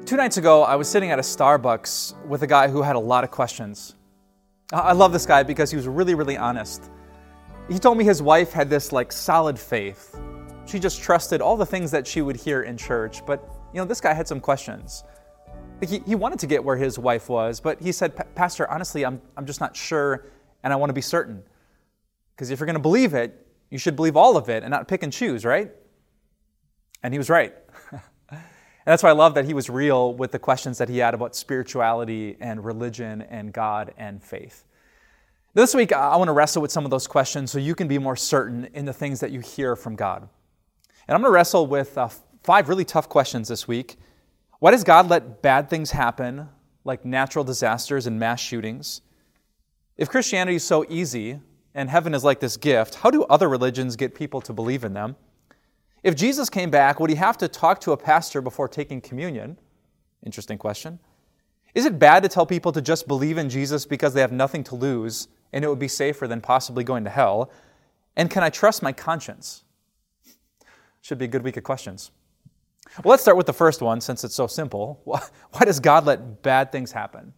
2 nights ago, I was sitting at a Starbucks with a guy who had a lot of questions. I love this guy because he was really, really honest. He told me his wife had this solid faith. She just trusted all the things that she would hear in church. But, this guy had some questions. He wanted to get where his wife was, but he said, Pastor, honestly, I'm just not sure, and I want to be certain. Because if you're going to believe it, you should believe all of it and not pick and choose, right? And he was right. And that's why I love that he was real with the questions that he had about spirituality and religion and God and faith. This week, I want to wrestle with some of those questions so you can be more certain in the things that you hear from God. And I'm going to wrestle with 5 really tough questions this week. Why does God let bad things happen, like natural disasters and mass shootings? If Christianity is so easy and heaven is like this gift, how do other religions get people to believe in them? If Jesus came back, would he have to talk to a pastor before taking communion? Interesting question. Is it bad to tell people to just believe in Jesus because they have nothing to lose and it would be safer than possibly going to hell? And can I trust my conscience? Should be a good week of questions. Well, let's start with the first one since it's so simple. Why does God let bad things happen?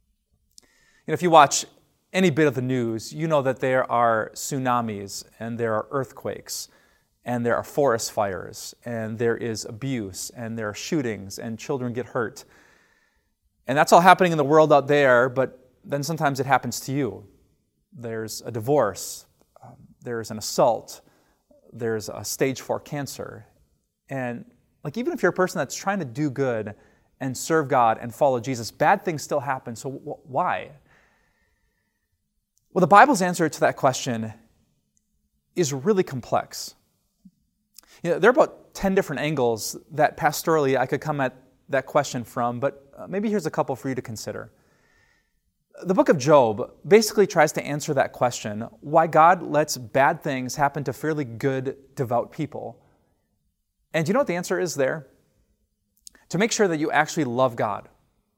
If you watch any bit of the news, you know that there are tsunamis and there are earthquakes and there are forest fires and there is abuse and there are shootings and children get hurt. And that's all happening in the world out there, but then sometimes it happens to you. There's a divorce, there's an assault, there's a stage 4 cancer. And even if you're a person that's trying to do good and serve God and follow Jesus, bad things still happen. So why? Well, the Bible's answer to that question is really complex. There are about 10 different angles that pastorally I could come at that question from, but maybe here's a couple for you to consider. The book of Job basically tries to answer that question, why God lets bad things happen to fairly good, devout people. And do you know what the answer is there? To make sure that you actually love God.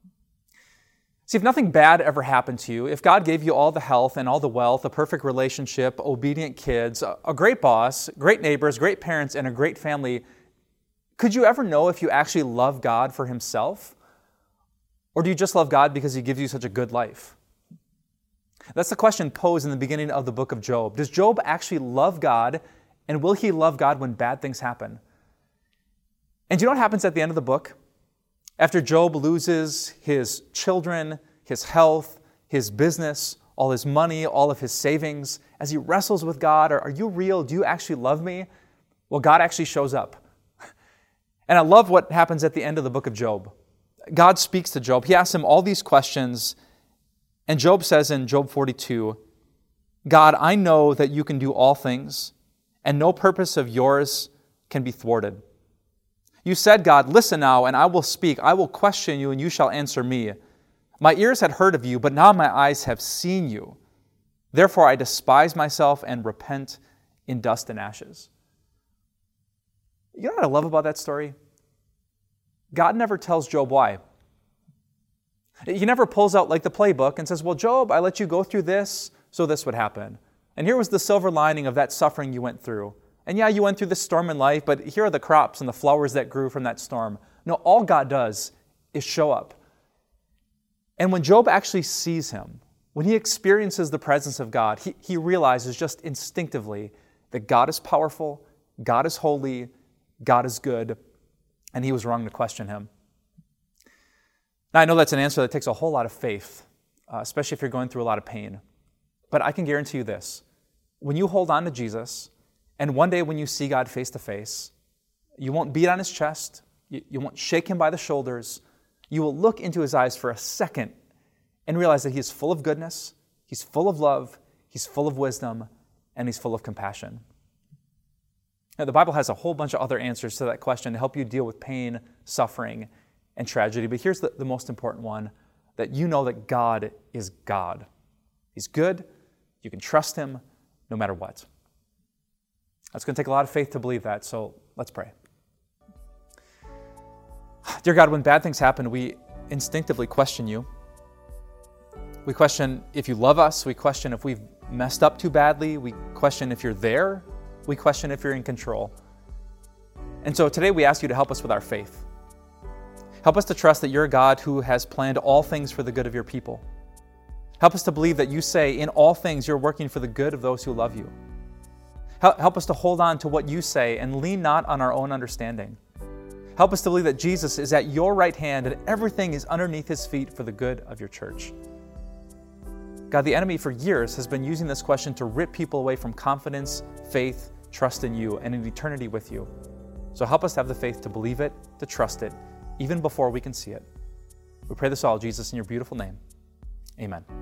See, if nothing bad ever happened to you, if God gave you all the health and all the wealth, a perfect relationship, obedient kids, a great boss, great neighbors, great parents, and a great family, could you ever know if you actually love God for himself? Or do you just love God because he gives you such a good life? That's the question posed in the beginning of the book of Job. Does Job actually love God, and will he love God when bad things happen? And do you know what happens at the end of the book? After Job loses his children, his health, his business, all his money, all of his savings, as he wrestles with God, are you real? Do you actually love me? Well, God actually shows up. And I love what happens at the end of the book of Job. God speaks to Job. He asks him all these questions, and Job says in Job 42, God, I know that you can do all things, and no purpose of yours can be thwarted. You said, God, listen now, and I will speak. I will question you, and you shall answer me. My ears had heard of you, but now my eyes have seen you. Therefore I despise myself and repent in dust and ashes. You know what I love about that story? God never tells Job why. He never pulls out the playbook and says, well, Job, I let you go through this, so this would happen. And here was the silver lining of that suffering you went through. And yeah, you went through this storm in life, but here are the crops and the flowers that grew from that storm. No, all God does is show up. And when Job actually sees him, when he experiences the presence of God, he realizes just instinctively that God is powerful, God is holy, God is good, and he was wrong to question him. Now, I know that's an answer that takes a whole lot of faith, especially if you're going through a lot of pain. But I can guarantee you this. When you hold on to Jesus, and one day when you see God face to face, you won't beat on his chest, you won't shake him by the shoulders, you will look into his eyes for a second and realize that he is full of goodness, he's full of love, he's full of wisdom, and he's full of compassion. Now, the Bible has a whole bunch of other answers to that question to help you deal with pain, suffering, and tragedy. But here's the most important one, that you know that God is God. He's good. You can trust him no matter what. It's going to take a lot of faith to believe that, so let's pray. Dear God, when bad things happen, we instinctively question you. We question if you love us. We question if we've messed up too badly. We question if you're there. We question if you're in control. And so today we ask you to help us with our faith. Help us to trust that you're a God who has planned all things for the good of your people. Help us to believe that you say in all things you're working for the good of those who love you. Help us to hold on to what you say and lean not on our own understanding. Help us to believe that Jesus is at your right hand and everything is underneath his feet for the good of your church. God, the enemy for years has been using this question to rip people away from confidence, faith, trust in you, and an eternity with you. So help us to have the faith to believe it, to trust it, even before we can see it. We pray this all, Jesus, in your beautiful name. Amen.